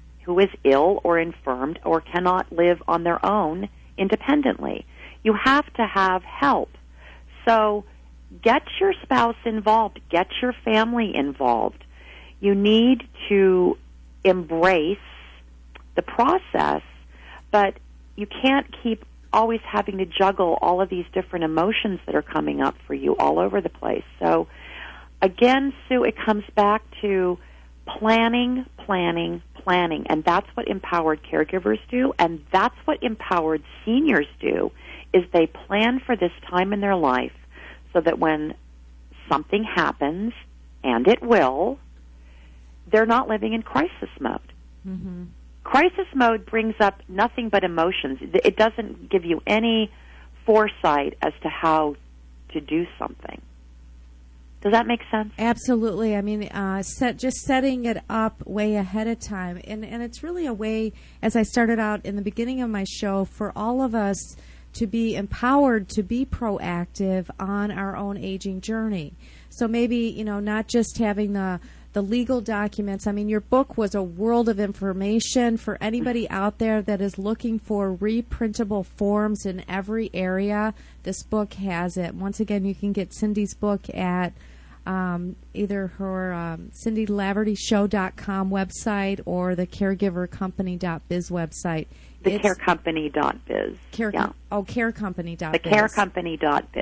ill or infirmed or cannot live on their own independently. You have to have help. So get your spouse involved. Get your family involved. You need to embrace the process, but you can't keep always having to juggle all of these different emotions that are coming up for you all over the place. So, again, Sue, it comes back to planning, and that's what empowered caregivers do, and that's what empowered seniors do, is they plan for this time in their life so that when something happens, and it will, they're not living in crisis mode.
Mm-hmm.
Crisis mode brings up nothing but emotions. It doesn't give you any foresight as to how to do something. Does that make sense?
Absolutely. I mean, just setting it up way ahead of time. And it's really a way, as I started out in the beginning of my show, for all of us to be empowered to be proactive on our own aging journey. So maybe, not just having the legal documents. I mean, your book was a world of information for anybody out there that is looking for reprintable forms in every area. This book has it. Once again, you can get Cindy's book at either her CindyLavertyShow.com website or the caregivercompany.biz website.
The carecompany.biz.
Carecompany.biz.
The carecompany.biz.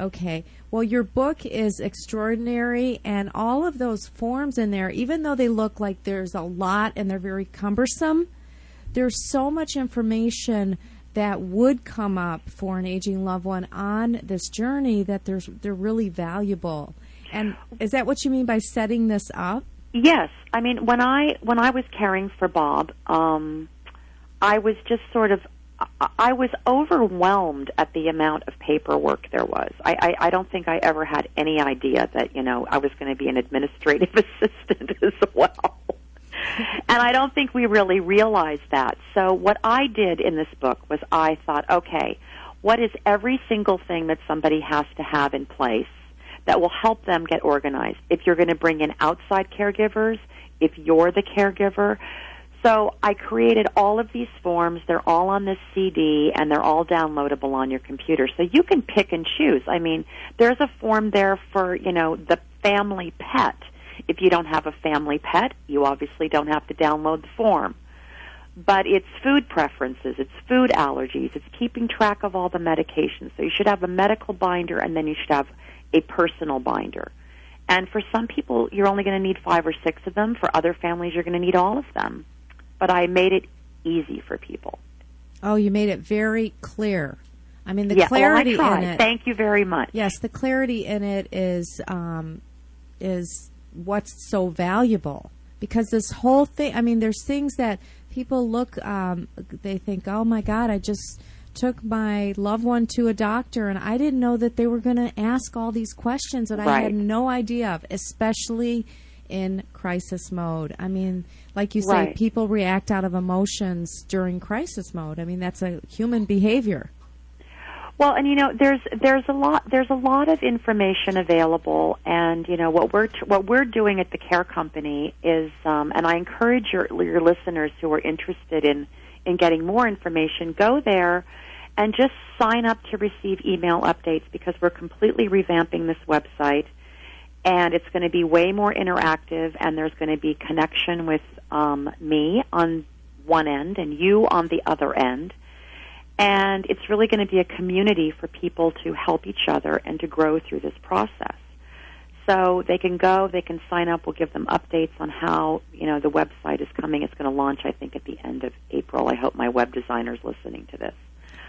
Okay. Well, your book is extraordinary, and all of those forms in there, even though they look like there's a lot and they're very cumbersome, there's so much information that would come up for an aging loved one on this journey that they're really valuable. And is that what you mean by setting this up?
Yes. I mean, when I was caring for Bob, I was just sort of, I was overwhelmed at the amount of paperwork there was. I don't think I ever had any idea that, you know, I was going to be an administrative assistant as well. And I don't think we really realized that. So what I did in this book was I thought, okay, what is every single thing that somebody has to have in place that will help them get organized? If you're going to bring in outside caregivers, if you're the caregiver. So I created all of these forms. They're all on this CD, and they're all downloadable on your computer. So you can pick and choose. I mean, there's a form there for, you know, the family pet. If you don't have a family pet, you obviously don't have to download the form. But it's food preferences, it's food allergies, it's keeping track of all the medications. So you should have a medical binder, and then you should have a personal binder. And for some people, you're only going to need 5 or 6 of them. For other families, you're going to need all of them. But I made it easy for people.
Oh, you made it very clear. I mean, the clarity
well, I tried.
in it.
Thank you very much.
Yes, the clarity in it is what's so valuable, because this whole thing, I mean, there's things that people look, they think, oh my God, I just took my loved one to a doctor and I didn't know that they were going to ask all these questions that I had no idea of, especially in crisis mode. I mean, like you say, people react out of emotions during crisis mode. I mean, that's a human behavior.
Well, and you know, there's a lot of information available, and you know what we're doing at the Care Company is, and I encourage your listeners who are interested in getting more information, go there and just sign up to receive email updates, because we're completely revamping this website, and it's going to be way more interactive, and there's going to be connection with me on one end and you on the other end. And it's really going to be a community for people to help each other and to grow through this process. So they can go, they can sign up. We'll give them updates on how, you know, the website is coming. It's going to launch, I think, at the end of April. I hope my web designer's listening to this.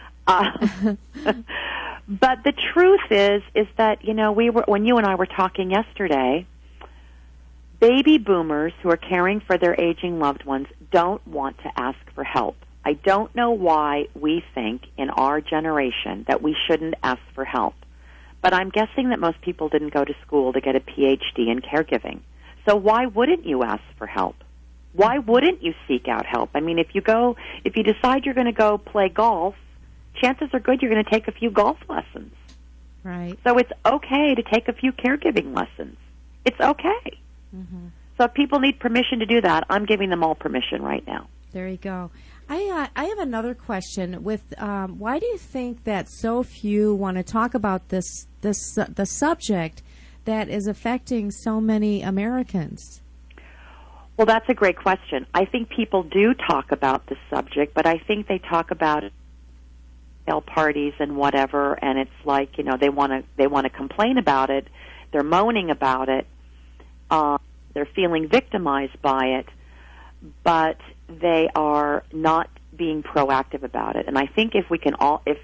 But the truth is that, you know, when you and I were talking yesterday, baby boomers who are caring for their aging loved ones don't want to ask for help. I don't know why we think in our generation that we shouldn't ask for help. But I'm guessing that most people didn't go to school to get a PhD in caregiving. So why wouldn't you ask for help? Why wouldn't you seek out help? I mean, if you decide you're going to go play golf, chances are good you're going to take a few golf lessons.
Right.
So it's okay to take a few caregiving lessons. It's okay. Mm-hmm. So if people need permission to do that, I'm giving them all permission right now.
There you go. I have another question. With why do you think that so few want to talk about the subject that is affecting so many Americans?
Well, that's a great question. I think people do talk about the subject, but I think they talk about it at parties and whatever, and it's like, you know, they want to complain about it, they're moaning about it, they're feeling victimized by it, but they are not being proactive about it. And I think if we can all, if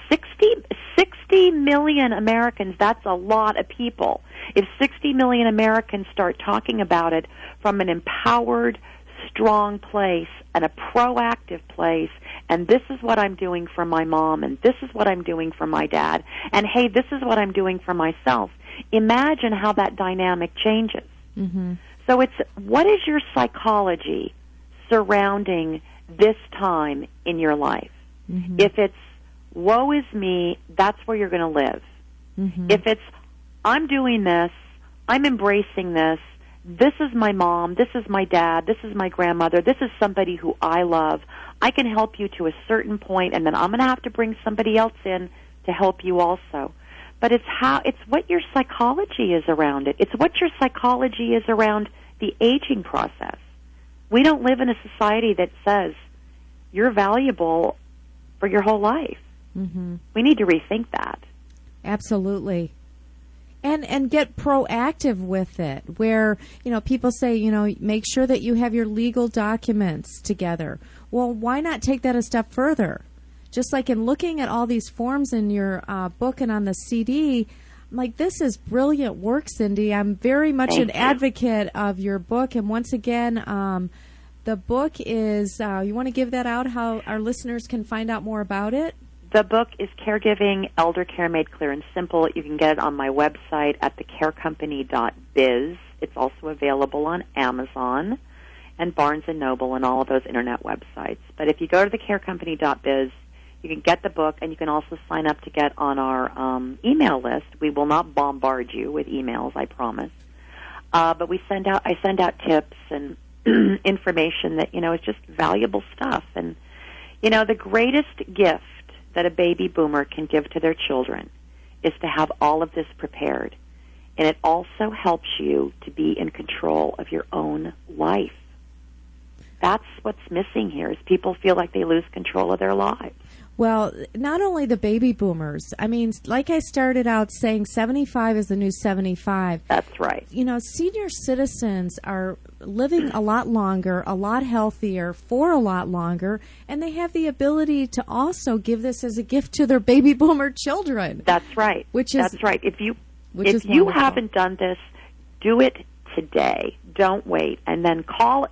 60 million Americans, that's a lot of people. If 60 million Americans start talking about it from an empowered, strong place and a proactive place, and this is what I'm doing for my mom, and this is what I'm doing for my dad, and hey, this is what I'm doing for myself. Imagine how that dynamic changes.
Mm-hmm.
So it's, what is your psychology surrounding this time in your life?
Mm-hmm.
If it's, woe is me, that's where you're going to live.
Mm-hmm.
If it's, I'm doing this, I'm embracing this is my mom, this is my dad, this is my grandmother, this is somebody who I love, I can help you to a certain point, and then I'm going to have to bring somebody else in to help you also. But it's what your psychology is around it. It's what your psychology is around the aging process. We don't live in a society that says you're valuable for your whole life.
Mm-hmm.
We need to rethink that.
Absolutely. And get proactive with it, where, people say, make sure that you have your legal documents together. Well, why not take that a step further? Just like in looking at all these forms in your book and on the CD, I'm like, this is brilliant work, Cindy. I'm very much an advocate of your book. And once again, the book is, you want to give that out, how our listeners can find out more about it?
The book is Caregiving, Elder Care Made Clear and Simple. You can get it on my website at thecarecompany.biz. It's also available on Amazon and Barnes & Noble and all of those internet websites. But if you go to thecarecompany.biz, you can get the book, and you can also sign up to get on our email list. We will not bombard you with emails, I promise. But I send out tips and information that, is just valuable stuff. And, the greatest gift that a baby boomer can give to their children is to have all of this prepared. And it also helps you to be in control of your own life. That's what's missing here, is people feel like they lose control of their lives.
Well, not only the baby boomers. I mean, like I started out saying, 75 is the new 75.
That's right.
Senior citizens are living a lot longer, a lot healthier, for a lot longer, and they have the ability to also give this as a gift to their baby boomer children.
That's right. That's right. If you haven't done this, do it today. Don't wait. And then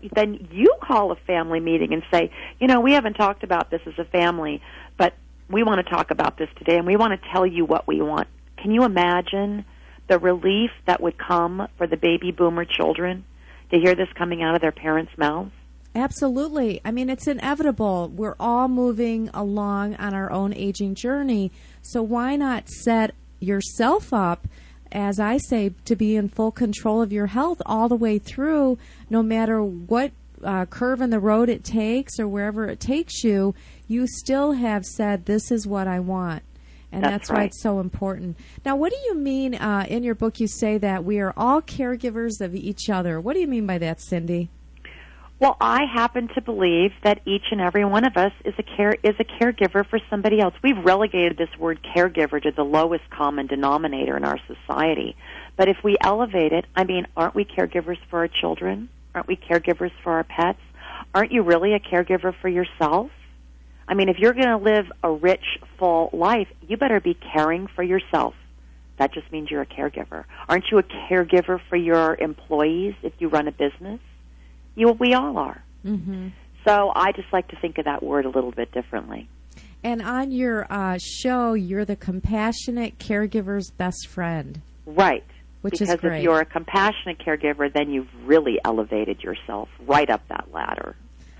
you call a family meeting and say, we haven't talked about this as a family, but we want to talk about this today, and we want to tell you what we want. Can you imagine the relief that would come for the baby boomer children to hear this coming out of their parents' mouths?
Absolutely. I mean, it's inevitable. We're all moving along on our own aging journey, so why not set yourself up, as I say, to be in full control of your health all the way through, no matter what curve in the road it takes or wherever it takes you, you still have said, this is what I want. And that's why it's so important. Now, what do you mean in your book you say that we are all caregivers of each other? What do you mean by that, Cindy?
Well, I happen to believe that each and every one of us is a caregiver for somebody else. We've relegated this word caregiver to the lowest common denominator in our society. But if we elevate it, aren't we caregivers for our children? Aren't we caregivers for our pets? Aren't you really a caregiver for yourself? If you're going to live a rich, full life, you better be caring for yourself. That just means you're a caregiver. Aren't you a caregiver for your employees if you run a business? We all are. Mm-hmm. So I just like to think of that word a little bit differently.
And on your show, you're the compassionate caregiver's best friend.
Right.
Which is great.
Because if you're a compassionate caregiver, then you've really elevated yourself right up that ladder.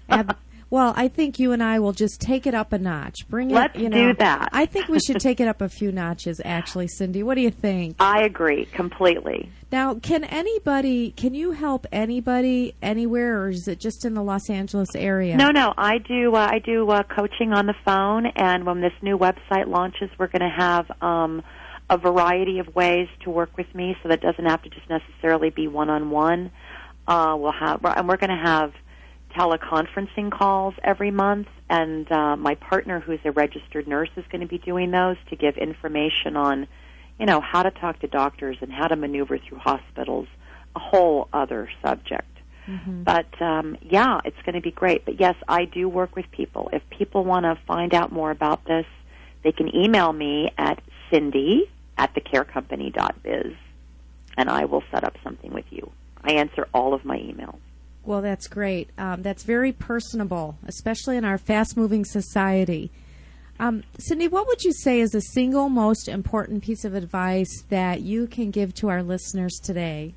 Well, I think you and I will just take it up a notch.
Let's do that.
I think we should take it up a few notches, actually, Cindy. What do you think?
I agree completely.
Now, can you help anybody anywhere, or is it just in the Los Angeles area?
No. I do coaching on the phone, and when this new website launches, we're going to have a variety of ways to work with me, so that doesn't have to just necessarily be one-on-one. We're going to have teleconferencing calls every month, and my partner, who's a registered nurse, is going to be doing those to give information on, how to talk to doctors and how to maneuver through hospitals, a whole other subject. Mm-hmm. But, it's going to be great. But, yes, I do work with people. If people want to find out more about this, they can email me at cindy@thecarecompany.biz, and I will set up something with you. I answer all of my emails.
Well, that's great. That's very personable, especially in our fast-moving society. Cindy, what would you say is the single most important piece of advice that you can give to our listeners today?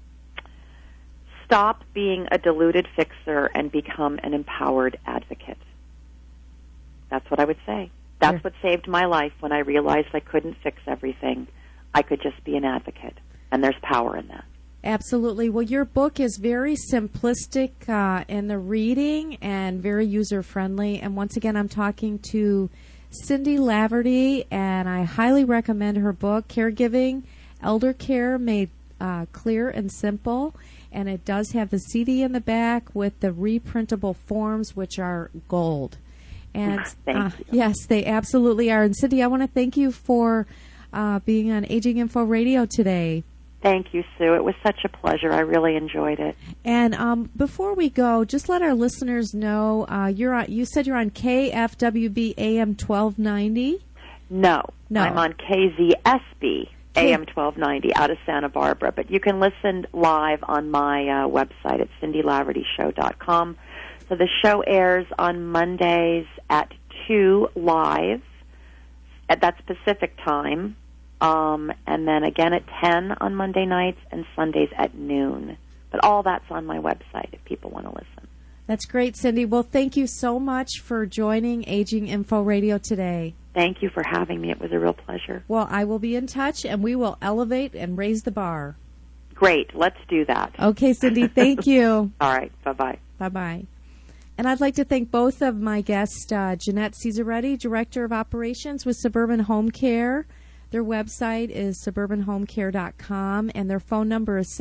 Stop being a deluded fixer and become an empowered advocate. That's what I would say. That's what saved my life when I realized I couldn't fix everything. I could just be an advocate, and there's power in that.
Absolutely. Well, your book is very simplistic in the reading and very user-friendly. And once again, I'm talking to Cindy Laverty, and I highly recommend her book, Caregiving, Elder Care Made Clear and Simple. And it does have the CD in the back with the reprintable forms, which are gold. And
thank you.
Yes, they absolutely are. And Cindy, I want to thank you for being on Aging Info Radio today.
Thank you, Sue. It was such a pleasure. I really enjoyed it.
And before we go, just let our listeners know, you said you're on KFWB AM 1290?
No. I'm on KZSB AM 1290 out of Santa Barbara. But you can listen live on my website at CindyLavertyShow.com. So the show airs on Mondays at 2 live at that Pacific time. And then again at 10 on Monday nights and Sundays at noon. But all that's on my website if people want to listen.
That's great, Cindy. Well, thank you so much for joining Aging Info Radio today.
Thank you for having me. It was a real pleasure.
Well, I will be in touch, and we will elevate and raise the bar.
Great. Let's do that.
Okay, Cindy. Thank you.
All right. Bye-bye.
Bye-bye. And I'd like to thank both of my guests, Jeanette Cesaretti, Director of Operations with Suburban Home Care. Their website is suburbanhomecare.com, and their phone number is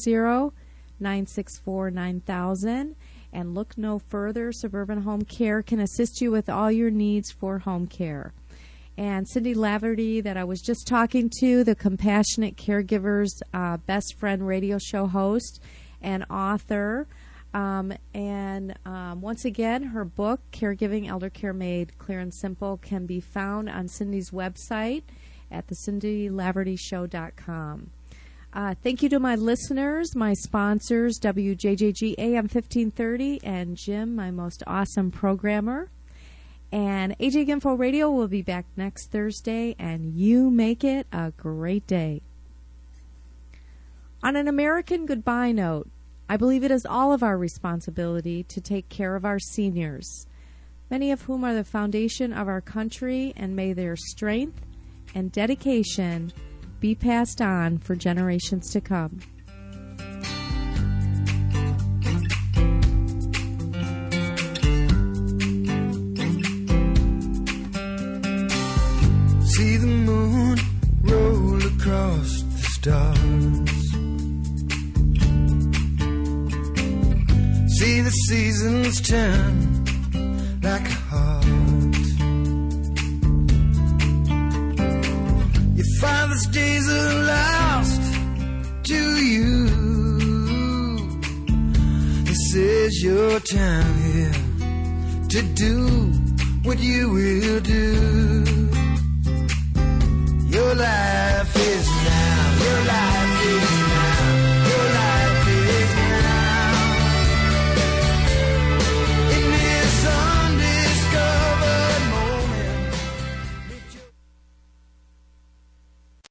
630-964-9000. And look no further. Suburban Home Care can assist you with all your needs for home care. And Cindy Laverty, that I was just talking to, the Compassionate Caregiver's Best Friend radio show host and author. Once again, her book, Caregiving Elder Care Made Clear and Simple, can be found on Cindy's website at thecindylavertyshow.com. Thank you to my listeners, my sponsors, WJJG AM 1530, and Jim, my most awesome programmer. And Aging Info Radio will be back next Thursday, and you make it a great day. On an American goodbye note, I believe it is all of our responsibility to take care of our seniors, many of whom are the foundation of our country, and may their strength and dedication be passed on for generations to come.
See the moon roll across the stars. See the seasons turn like a heart. Your father's days are lost to you. This is your time here to do what you will do.